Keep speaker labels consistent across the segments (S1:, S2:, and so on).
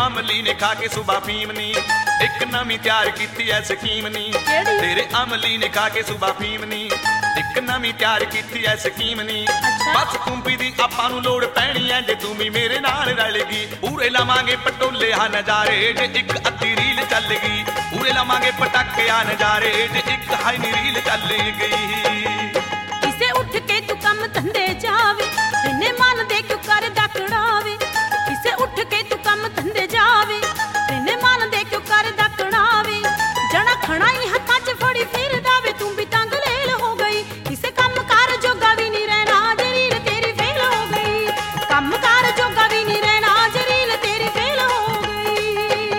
S1: ਅਮਲੀ ਨੇ ਖਾ ਕੇ ਸੁਬਾ ਫੀਮ ਨੀ, ਇੱਕ ਨਵੀਂ ਤਿਆਰ ਕੀਤੀ ਐ ਸਕੀਮ ਨੀ। ਤੇਰੇ ਅਮਲੀ ਨੇ ਖਾ ਕੇ ਸੁਬਾ ਫੀਮ ਨੀ, ਇੱਕ ਨਵੀਂ ਤਿਆਰ ਕੀਤੀ ਐ ਸਕੀਮ ਨੀ। ਬਸ ਕੁੰਬੀ ਦੀ ਆਪਾਂ ਨੂੰ ਲੋੜ ਪੈਣੀ ਐ, ਜੇ ਤੂੰ ਵੀ ਮੇਰੇ ਨਾਲ ਰਲ ਗਈ। ਪੂਰੇ ਲਾਵਾਂਗੇ ਪਟੋਲੇ ਆ ਨਜ਼ਾਰੇ, ਜੇ ਇੱਕ ਅੱਧੀ ਰੀਲ ਚੱਲ ਗਈ। ਪੂਰੇ ਲਾਵਾਂਗੇ ਪਟਾਕੇ ਆ ਨਜ਼ਾਰੇ, ਜੇ ਇੱਕ ਹਾਈ ਨੀ ਰੀਲ ਚੱਲ ਗਈ।
S2: ਕਿਸੇ ਉੱਠ ਕੇ ਤੂੰ ਕੰਮ ਧੰਦੇ ਜਾਵੇ, ਇਹਨੇ ਮਨ ਦੇ ਕਿਉਂ ਕਰਦਾ ਕੜਾਵੇ। ਕਿਸੇ ਉੱਠ ਕੇ ਤੂੰ ਕੰਮ ਧੰਦੇ ਜਾਵੇ, ਇਹਨੇ ਮਨ ਦੇ ਕਿਉਂ ਕਰਦਾ ਕੜਾਵੇ। ਜਣਾ ਖਣਾ ਹੀ ਹੱਥਾਂ 'ਚ ਫੜੀ ਫਿਰਦਾ ਵੇ, ਤੂੰ ਵੀ ਤੰਗ ਲੇਲ ਹੋ ਗਈ। ਕਿਸੇ ਕੰਮ ਕਾਰ ਜੋਗਾ ਵੀ ਨਹੀਂ ਰਹਿਣਾ, ਜੇ ਰੀਲ ਤੇਰੀ ਫੇਲ ਹੋ ਗਈ। ਕੰਮ ਕਾਰ ਜੋਗਾ ਵੀ ਨਹੀਂ ਰਹਿਣਾ, ਜੇ ਰੀਲ ਤੇਰੀ ਫੇਲ ਹੋ ਗਈ।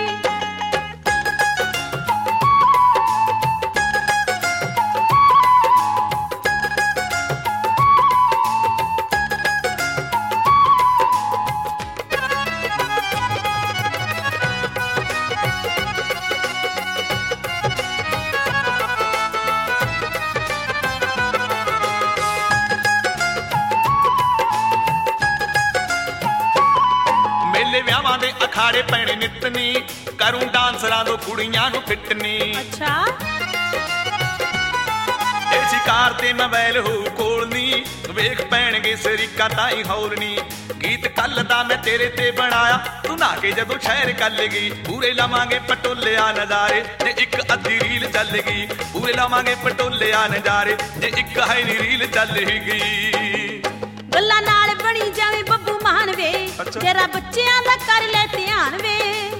S1: ਮੇਲੇ ਵਿਆਹਾਂ ਦੇ ਅਖਾੜੇ ਪੈਣੇ ਨਿਤਨੀ, ਕਰੂੰ ਡਾਂਸਰਾਂ ਤੋਂ ਕੁੜੀਆਂ ਨੂੰ ਫਿੱਟਨੀ।
S2: ਅੱਛਾ
S1: ਇਹ ਸ਼ਿਕਾਰ ਤੇ ਮੋਬਾਈਲ ਹੋ ਕੋਲਨੀ, ਵੇਖ ਪੈਣਗੇ ਸਰੀਕਾ ਤਾਈ ਹੌਲਨੀ। ਗੀਤ ਕੱਲ ਦਾ ਮੈਂ ਤੇਰੇ ਤੇ ਬਣਾਇਆ, ਤੂੰ ਨਾ ਕੇ ਜਦੋਂ ਸ਼ਹਿਰ ਕੱਲ ਗਈ। ਪੂਰੇ ਲਾਵਾਂਗੇ ਪਟੋਲੇ ਆ ਨਜ਼ਾਰੇ, ਜੇ ਇੱਕ ਅੱਧੀ ਰੀਲ ਚੱਲ ਗਈ। ਪੂਰੇ ਲਾਵਾਂਗੇ ਪਟੋਲੇ ਆ ਨਜ਼ਾਰੇ, ਜੇ ਇੱਕ ਹਾਈ ਨੀ ਰੀਲ ਚੱਲ ਗਈ।
S2: ਗੱਲਾਂ ਨਾਲ ਬਣੀ ਜਾਵੇਂ ਬੱਬੂ ਮਾਨ ਵੇ, ਜਰਾ ਬੱਚਿਆਂ ਦਾ ਕਰ ਲੈ ਧਿਆਨ ਵੇ।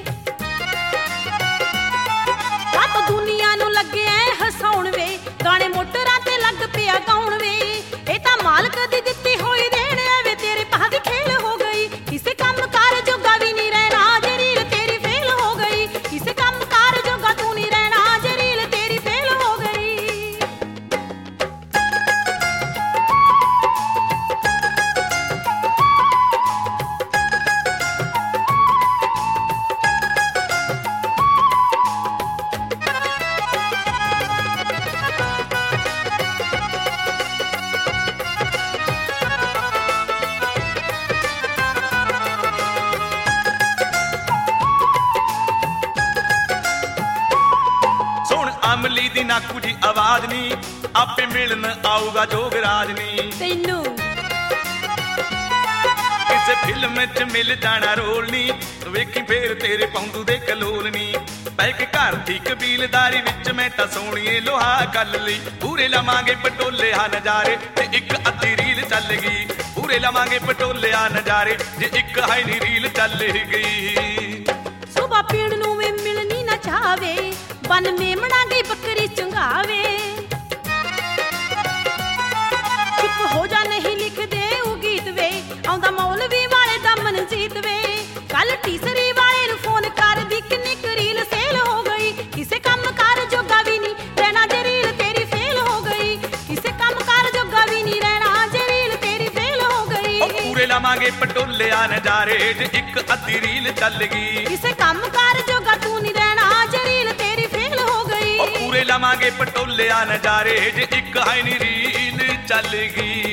S2: ਰਾਤ ਦੁਨੀਆ ਨੂੰ ਲੱਗਿਆ ਹਸਾਉਣ ਵੇ, ਗਾਣੇ ਮੋਟਰਾਂ ਤੇ ਲੱਗ ਪਿਆ ਗਾਉਣ ਵੇ। ਇਹ ਤਾਂ ਮਾਲਕ ਦੀ ਦਿੱਤੀ ਹੋਈ ਦੇਣ ਐ ਵੇ, ਤੇਰੇ ਭਾਅ ਦੀ ਖੇਲ ਹੋ ਗਈ। ਕਿਸੇ ਕੰਮ ਕਾਰ ਜੋਗਾ ਵੀ ਨਹੀਂ ਰਹਿਣਾ, ਜੇ ਰੀਲ ਤੇਰੀ ਫੇਲ ਹੋ ਗਈ। ਕਿਸੇ ਕੰਮ ਕਾਰ ਜੋਗਾ ਤੂੰ ਨਹੀਂ ਰਹਿਣਾ, ਜੇ ਰੀਲ ਤੇਰੀ ਫੇਲ ਹੋ ਗਈ।
S1: ਸੁਣ ਅਮਲੀ ਦੀ ਨਾਕੂ ਜੀ ਆਵਾਜ਼ ਨੀ, ਆਪੇ ਮਿਲਣ ਆਊਗਾ ਜੋਗਰਾਜ ਨੀ।
S2: ਤੈਨੂੰ
S1: ਕਿਸੇ ਫਿਲਮ 'ਚ ਮਿਲ ਜਾਣਾ ਰੋਲ ਨੀ, ਵੇਖੀ ਫੇਰ ਤੇਰੇ ਪੌਂਦੂ ਦੇ ਕਲੋਲ ਨੀ। ਪੈ ਕੇ ਘਰ ਦੀ ਕਬੀਲਦਾਰੀ ਵਿੱਚ ਮੈਂ ਤਾਂ ਸੋਹਣੀਏ ਲੋਹਾ ਕੱਲ ਲਈ। ਪੂਰੇ ਲਵਾਂਗੇ ਪਟੋਲੇ ਆ ਨਜ਼ਾਰੇ, ਤੇ ਇੱਕ ਅੱਧੀ ਰੀਲ ਚੱਲ ਗਈ। ਪੂਰੇ ਲਵਾਂਗੇ ਪਟੋਲੇ ਆ ਨਜ਼ਾਰੇ, ਜੇ ਇੱਕ ਹਾਈ ਨੀ ਰੀਲ ਚੱਲ ਗਈ।
S2: ਸੁਬਾ ਪੀਣ ਨੂੰ ਵੀ ਮਿਲਣੀ ਨਾ ਚਾਵੇ, ਬਨ ਮੇਮਣਾ ਗਈ ਬੱਕਰੀ ਚੰਗਾਵੇ। ਚੁੱਪ ਹੋ ਜਾ ਨਹੀਂ ਲਿਖਦੇ ਉਹ ਗੀਤ ਵੇ, ਆਉਂਦਾ ਮੌਲਵੀ ਵਾਲੇ ਦਾ ਮਨਜੀਤ ਵੇ। ਕੱਲ ਟੀਸਰੀ ਵਾਲੇ ਨੂੰ ਫੋਨ ਕਰਦੀ, ਕਿੰਨੀ ਕੁ ਰੀਲ ਸੇਲ ਹੋ ਗਈ। ਕਿਸੇ ਕੰਮ ਕਾਰ ਜੋਗਾ ਵੀ ਨਹੀਂ ਰਹਿਣਾ, ਜੇ ਰੀਲ ਤੇਰੀ ਫੇਲ ਹੋ ਗਈ। ਕਿਸੇ ਕੰਮ ਕਾਰ ਜੋਗਾ ਵੀ ਨਹੀਂ ਰਹਿਣਾ, ਜੇ ਰੀਲ ਤੇਰੀ ਫੇਲ ਹੋ ਗਈ।
S1: ਉਹ ਪੂਰੇ ਲਾਵਾਂਗੇ ਪਟੋਲੇ ਆ ਨਜ਼ਾਰੇ, ਜੇ ਇੱਕ ਅੱਧੀ ਰੀਲ ਚੱਲ ਗਈ।
S2: ਕਿਸੇ ਕੰਮ ਕਾਰ ਜੋਗਾ ਤੂੰ ਨਹੀਂ ਰਹਿਣਾ, ਜੇ ਰੀਲ ਤੇਰੀ ਫੇਲ ਹੋ ਗਈ।
S1: ਉਹ ਪੂਰੇ ਲਾਵਾਂਗੇ ਪਟੋਲੇ ਆ ਨਜ਼ਾਰੇ, ਜੇ ਇੱਕ ਹਾਈ ਨੀ ਰੀਲ ਚੱਲ ਗਈ।